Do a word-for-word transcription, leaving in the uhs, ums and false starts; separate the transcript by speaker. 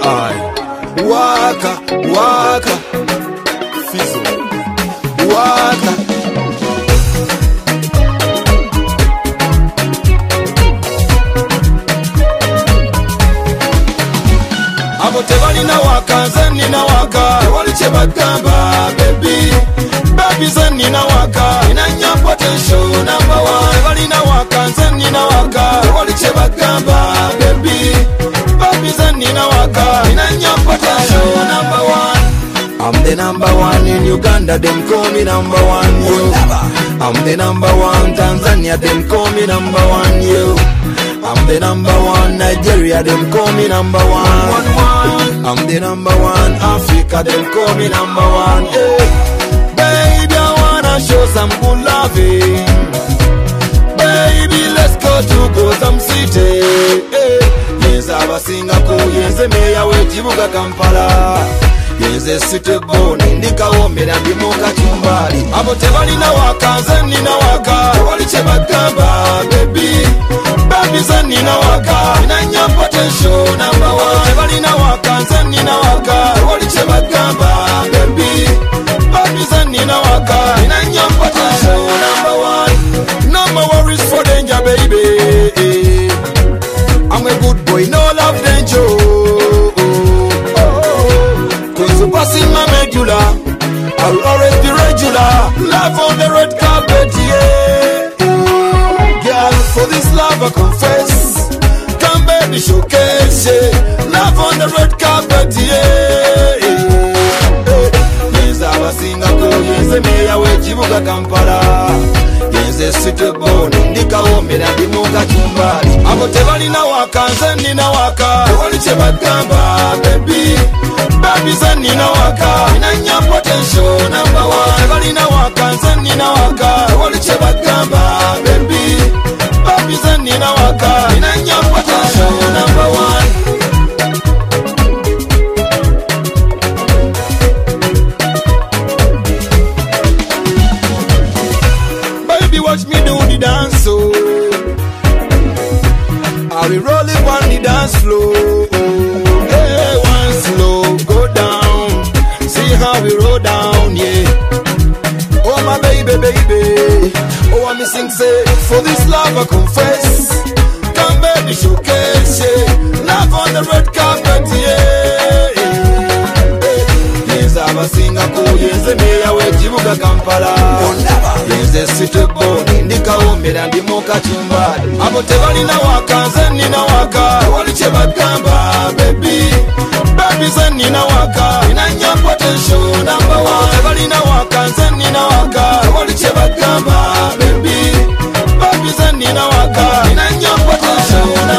Speaker 1: Aye. Waka, waka, Fizzo, waka. Abo tebalina waka, nze nina waka. Tewali kye bagamba, baby. Baby, nze nina waka. Nina nnyo potential, number one. Tebalina waka, nze nina waka. Tewali kye bagamba, baby. Baby, nze nina waka. Nina nnyo potential, number one. I'm the number one in Uganda, them call me number one, yo. I'm the number one Tanzania, them call me number one, yo. I'm the number one Nigeria, them call me number one. I'm the number one Africa, them call me number one. Hey. Baby, I wanna show some good loving. Baby, let's go to Gotham City. Hey. Yenza abasingaku, yenze meya w'ekibuga Kampala. Yenze city born, ndikawombera ndi mu kachumbali. Abo tebalina waka, nze nina waka. Tewali kye bagamba, baby. Baby, nze nina waka. Nina nnyo potential, number one. Tebalina waka, nze nina waka. Tewali kye bagamba, baby. Baby, nze nina waka. Nina nnyo potential, number one. No more worries for danger, baby. I'm a good boy, no love danger. Passing my medulla, I'll always be regular. Love on the red carpet, yeah. Girl, for this love I confess. Come baby, showcase, yeah. Love on the red carpet, yeah. Yenza abasingaku, yenze meya w'ekibuga Kampala. Yenze city born, ndikawombera ndi mu kachumbali. Abo tebalina waka, nze nina waka. Tewali kye bagamba, baby. Baby, nze nina waka. Nina nnyo potential, number one. Tebalina waka, nze nina waka. Tewali kye bagamba, baby. Baby, nze nina waka. Nina nnyo potential, number one. Baby, watch me do the dance, oh. I will roll it on the dance floor. Hey, one slow, go down. See how we roll down, yeah. Oh my baby, baby. Oh, I'm missing say, for this love I confess. Come baby, showcase, yeah. Love on the red carpet, yeah. Yenza abasingaku, yenze meya w'ekibuga Kampala. Yenze city born, ndikawombera ndi mu kachumbali. Abo tebalina waka, nze nina waka. Tewali kye bagamba, baby. Baby, nze nina waka. Nina nnyo potential, number one. Tebalina waka, nze nina waka. Tewali kye bagamba, baby. Baby, nze nina waka. Nina nnyo potential,